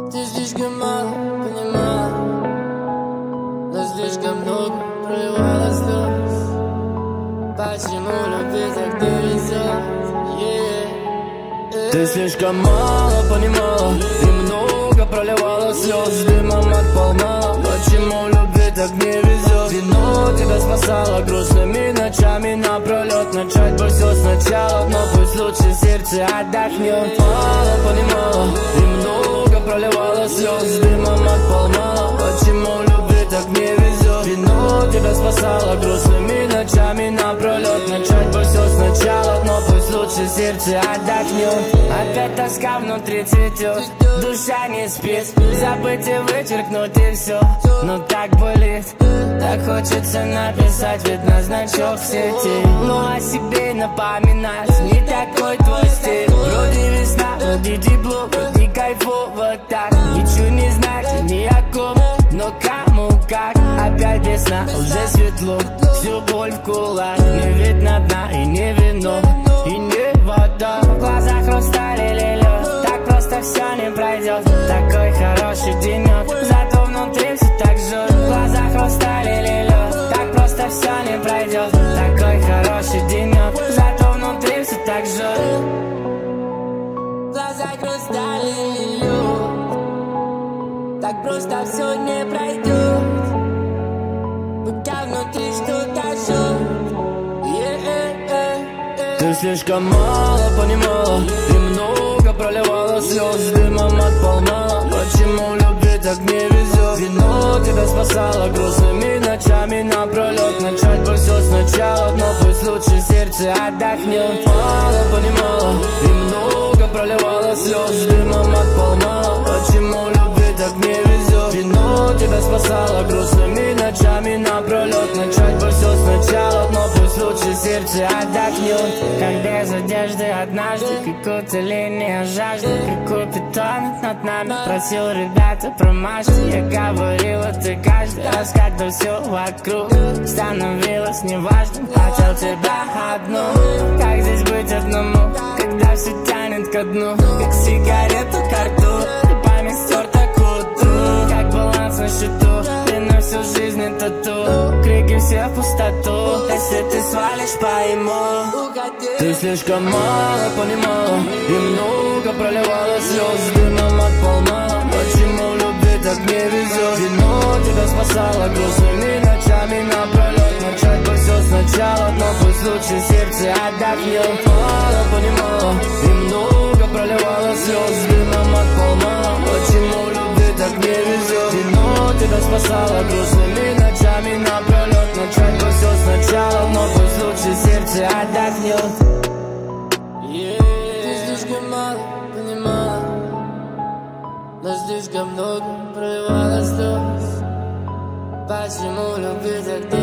Ты слишком мало понимала, но слишком много проливала слез. Почему любви так не везет? Ты слишком мало понимала и много проливала слез. Дымом отползала. Почему любви так не везет? Вино тебя спасало грустными ночами напролет. Начать бы все сначала, но пусть лучше сердце отдохнет. Мало понимала и много проливала слез. Дымом отползала. Почему любви так не везет? Вино тебя спасало грустными ночами напролет. Начать бы все сначала, но пусть лучше сердце отдохнет. Опять тоска внутри цветет, душа не спит. Забыть и вычеркнуть и все, но так болит. Так хочется написать ведь на значок в сети, но о себе напоминать не такой твой стиль. Вроде весна, вроде тепло, вроде кайфово так. Ничего не знать ни о ком, но кому как. Опять весна, уже светло, всю боль в кулак. Не видно дна и не вино, и не вода. В глазах хрусталь или лед, так просто все не пройдет. Такой хороший денек, зато внутри все так жжет. В глазах хрусталь или лед, так просто все не пройдет. Такой хороший денек, зато внутри все так жжет. В глазах хрусталь или лед, так просто все не пройдет. Пока внутри что-то жжет. Ты слишком мало понимала и много проливала слез. Дымом отползала. Почему любви так не везет? Вино тебя спасало грустными ночами напролет. Начать бы все сначала, но пусть лучше сердце отдохнет. Мало понимала и много проливала слез. Дымом отползала. Почему любви так не везет? Вино тебя спасало грустными ночами напролет. Начать бы все сначала, но пусть лучше сердце отдохнет. Как без одежды однажды, как утоление жажды, как тонет над нами. Просил ребята промажьте, я говорила, ты каждый раз, когда все вокруг становилось неважным. Хотел тебя одну, как здесь быть одному, когда все тянет ко дну, как сигарету ко рту, и память стерта к утру, как баланс на счету, ты на всю жизнь это тату, крики все в пустоту, если ты свалишь, пойму. Ты слишком мало понимала и много проливала слез. Дымом отползала. Почему любви так не везет? Вино тебя спасало грустными ночами напролет. Начать бы все сначала, но пусть лучше сердце отдохнет. Мало понимала и много проливала слез. Дымом отползала. Почему любви так не везет? Вино тебя спасало грустными ночами напролет. Начать бы все сначала, но пусть лучше сердце отдохнет. Ты слишком мало понимала, но слишком много проливала слез. Почему любви так не